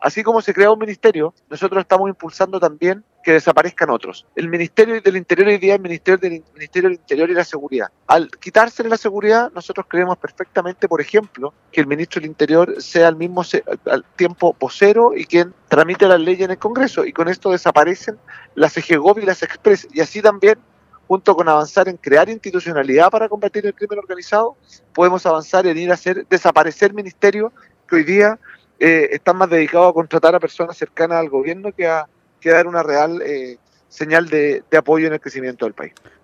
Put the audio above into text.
Así como se crea un ministerio, nosotros estamos impulsando también que desaparezcan otros. El Ministerio del Interior hoy día es el Ministerio del Interior y la Seguridad. Al quitársele la seguridad, nosotros creemos perfectamente, por ejemplo, que el ministro del Interior sea al tiempo vocero y quien tramite las leyes en el Congreso, y con esto desaparecen las EGEGOV y las Express, y así también, junto con avanzar en crear institucionalidad para combatir el crimen organizado, podemos avanzar en ir a hacer desaparecer ministerios que hoy día están más dedicados a contratar a personas cercanas al gobierno que dar una real señal de apoyo en el crecimiento del país.